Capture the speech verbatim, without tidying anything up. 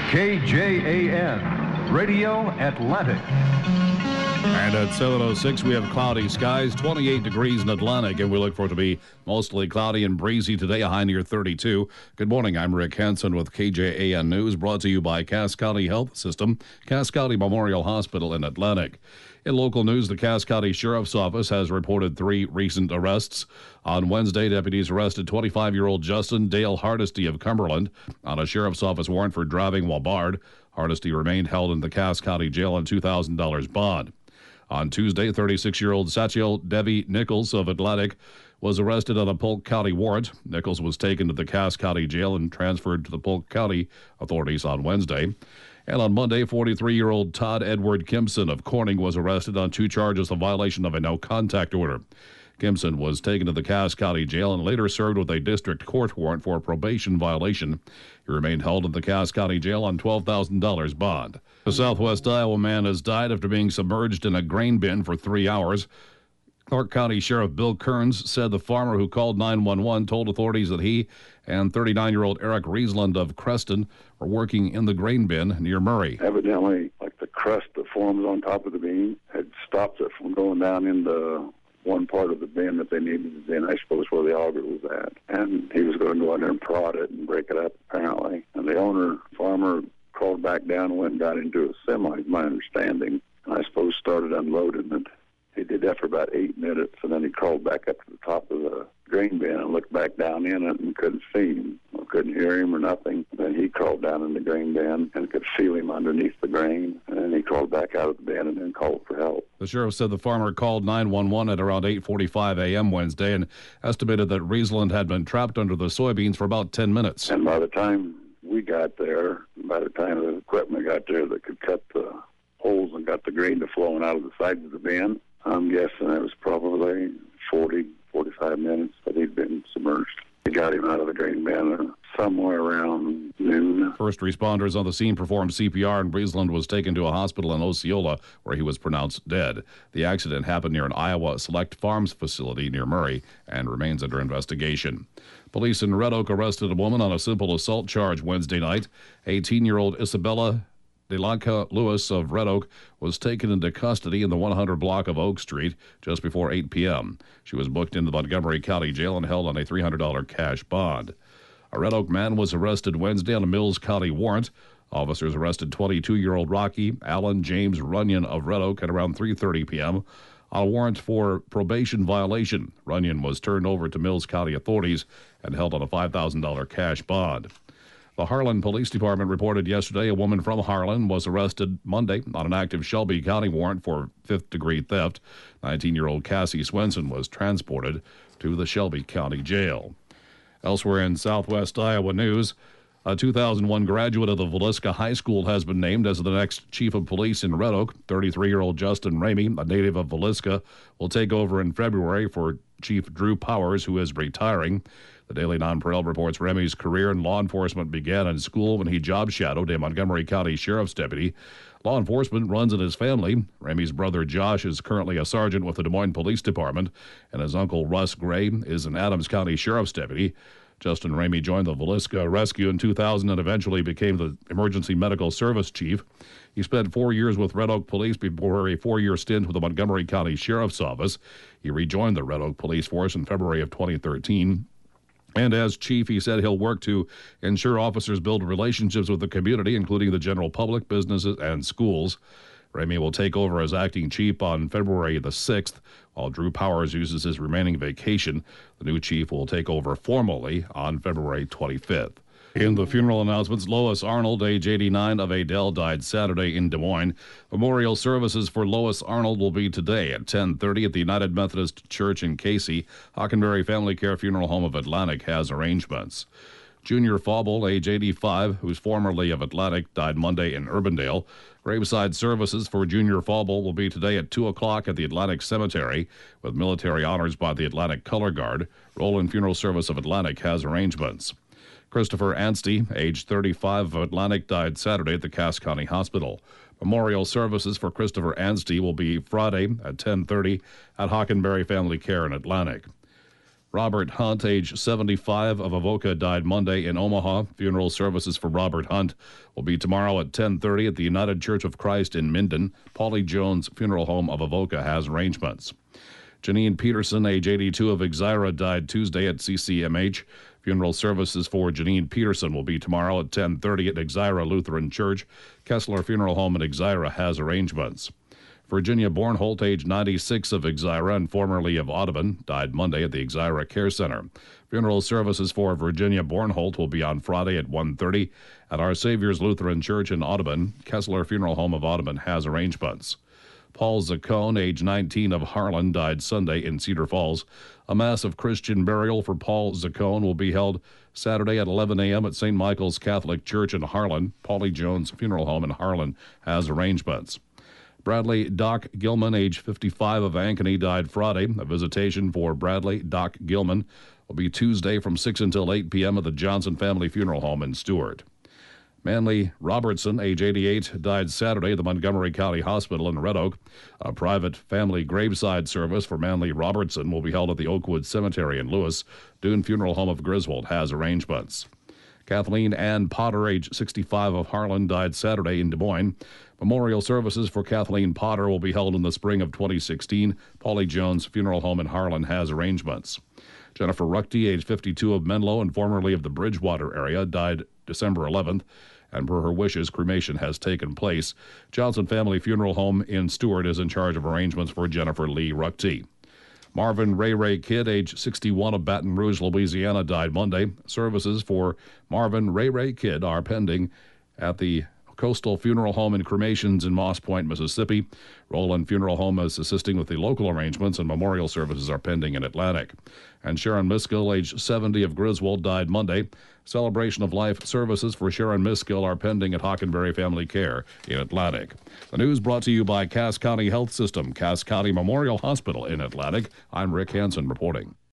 K J A N, Radio Atlantic. And at seven oh six, we have cloudy skies, twenty-eight degrees in Atlantic, and we look for it to be mostly cloudy and breezy today, a high near thirty-two. Good morning, I'm Rick Hansen with K J A N News, brought to you by Cass County Health System, Cass County Memorial Hospital in Atlantic. In local news, the Cass County Sheriff's Office has reported three recent arrests. On Wednesday, deputies arrested twenty-five-year-old Justin Dale Hardesty of Cumberland on a Sheriff's Office warrant for driving while barred. Hardesty remained held in the Cass County Jail on two thousand dollars bond. On Tuesday, thirty-six-year-old Satchel Debbie Nichols of Atlantic was arrested on a Polk County warrant. Nichols was taken to the Cass County Jail and transferred to the Polk County authorities on Wednesday. And on Monday, forty-three-year-old Todd Edward Kimson of Corning was arrested on two charges of violation of a no-contact order. Kimson was taken to the Cass County Jail and later served with a district court warrant for a probation violation. He remained held in the Cass County Jail on twelve thousand dollars bond. A Southwest Iowa man has died after being submerged in a grain bin for three hours. Clark County Sheriff Bill Kearns said the farmer who called nine one one told authorities that he and thirty-nine-year-old Eric Riesland of Creston were working in the grain bin near Murray. Evidently, like the crust that forms on top of the bean had stopped it from going down into one part of the bin that they needed to in, I suppose, where the auger was at. And he was going to go in there and prod it and break it up, apparently. And the owner, farmer, crawled back down and went and got into a semi, is my understanding. And I suppose started unloading it. He did that for about eight minutes, and then he crawled back up to the top of the grain bin and looked back down in it and couldn't see him. I couldn't hear him or nothing. Then he crawled down in the grain bin and could feel him underneath the grain. And then he crawled back out of the bin and then called for help. The sheriff said the farmer called nine one one at around eight forty-five a.m. Wednesday and estimated that Riesland had been trapped under the soybeans for about ten minutes. And by the time we got there, by the time the equipment got there that could cut the holes and got the grain to flowing out of the sides of the bin, I'm guessing it was probably forty, forty-five minutes that he'd been submerged. They got him out of the grain bin somewhere around noon. First responders on the scene performed C P R, and Riesland was taken to a hospital in Osceola, where he was pronounced dead. The accident happened near an Iowa Select Farms facility near Murray and remains under investigation. Police in Red Oak arrested a woman on a simple assault charge Wednesday night. eighteen-year-old Isabella Delanca Lewis of Red Oak was taken into custody in the one hundred block of Oak Street just before eight p.m. She was booked into the Montgomery County Jail and held on a three hundred dollars cash bond. A Red Oak man was arrested Wednesday on a Mills County warrant. Officers arrested twenty-two-year-old Rocky Allen James Runyon of Red Oak at around three thirty p.m. on a warrant for probation violation. Runyon was turned over to Mills County authorities and held on a five thousand dollars cash bond. The Harlan Police Department reported yesterday a woman from Harlan was arrested Monday on an active Shelby County warrant for fifth-degree theft. nineteen-year-old Cassie Swenson was transported to the Shelby County Jail. Elsewhere in Southwest Iowa news, a two thousand one graduate of the Villisca High School has been named as the next chief of police in Red Oak. thirty-three-year-old Justin Ramey, a native of Villisca, will take over in February for Chief Drew Powers, who is retiring. The Daily Nonpareil reports Remy's career in law enforcement began in school when he job shadowed a Montgomery County Sheriff's deputy. Law enforcement runs in his family. Remy's brother Josh is currently a sergeant with the Des Moines Police Department, and his uncle Russ Gray is an Adams County Sheriff's deputy. Justin Ramey joined the Villisca Rescue in two thousand and eventually became the Emergency Medical Service Chief. He spent four years with Red Oak Police before a four-year stint with the Montgomery County Sheriff's Office. He rejoined the Red Oak Police Force in February of twenty thirteen. And as chief, he said he'll work to ensure officers build relationships with the community, including the general public, businesses, and schools. Ramey will take over as acting chief on February the sixth, while Drew Powers uses his remaining vacation. The new chief will take over formally on February twenty-fifth. In the funeral announcements, Lois Arnold, age eighty-nine, of Adel, died Saturday in Des Moines. Memorial services for Lois Arnold will be today at ten thirty at the United Methodist Church in Casey. Hockenberry Family Care Funeral Home of Atlantic has arrangements. Junior Fauble, age eighty-five, who's formerly of Atlantic, died Monday in Urbandale. Graveside services for Junior Fauble will be today at two o'clock at the Atlantic Cemetery, with military honors by the Atlantic Color Guard. Roland Funeral Service of Atlantic has arrangements. Christopher Anstey, age thirty-five, of Atlantic, died Saturday at the Cass County Hospital. Memorial services for Christopher Anstey will be Friday at ten thirty at Hockenberry Family Care in Atlantic. Robert Hunt, age seventy-five, of Avoca, died Monday in Omaha. Funeral services for Robert Hunt will be tomorrow at ten thirty at the United Church of Christ in Minden. Paulie Jones Funeral Home of Avoca has arrangements. Janine Peterson, age eighty-two, of Exira, died Tuesday at C C M H. Funeral services for Janine Peterson will be tomorrow at ten thirty at Exira Lutheran Church. Kessler Funeral Home in Exira has arrangements. Virginia Bornholt, age ninety-six, of Exira and formerly of Audubon, died Monday at the Exira Care Center. Funeral services for Virginia Bornholt will be on Friday at one thirty at Our Savior's Lutheran Church in Audubon. Kessler Funeral Home of Audubon has arrangements. Paul Zaccone, age nineteen, of Harlan, died Sunday in Cedar Falls. A mass of Christian burial for Paul Zaccone will be held Saturday at eleven a.m. at Saint Michael's Catholic Church in Harlan. Paulie Jones Funeral Home in Harlan has arrangements. Bradley Doc Gilman, age fifty-five, of Ankeny, died Friday. A visitation for Bradley Doc Gilman will be Tuesday from six until eight p.m. at the Johnson Family Funeral Home in Stewart. Manley Robertson, age eighty-eight, died Saturday at the Montgomery County Hospital in Red Oak. A private family graveside service for Manley Robertson will be held at the Oakwood Cemetery in Lewis. Dune Funeral Home of Griswold has arrangements. Kathleen Ann Potter, age sixty-five, of Harlan, died Saturday in Des Moines. Memorial services for Kathleen Potter will be held in the spring of twenty sixteen. Paulie Jones Funeral Home in Harlan has arrangements. Jennifer Ruckty, age fifty-two, of Menlo and formerly of the Bridgewater area, died December eleventh, and per her wishes, cremation has taken place. Johnson Family Funeral Home in Stewart is in charge of arrangements for Jennifer Lee Ruckty. Marvin Ray Ray Kidd, age sixty-one, of Baton Rouge, Louisiana, died Monday. Services for Marvin Ray Ray Kidd are pending at the Coastal Funeral Home and Cremations in Moss Point, Mississippi. Roland Funeral Home is assisting with the local arrangements, and memorial services are pending in Atlantic. And Sharon Miskill, age seventy, of Griswold, died Monday. Celebration of Life services for Sharon Miskill are pending at Hockenberry Family Care in Atlantic. The news brought to you by Cass County Health System, Cass County Memorial Hospital in Atlantic. I'm Rick Hansen reporting.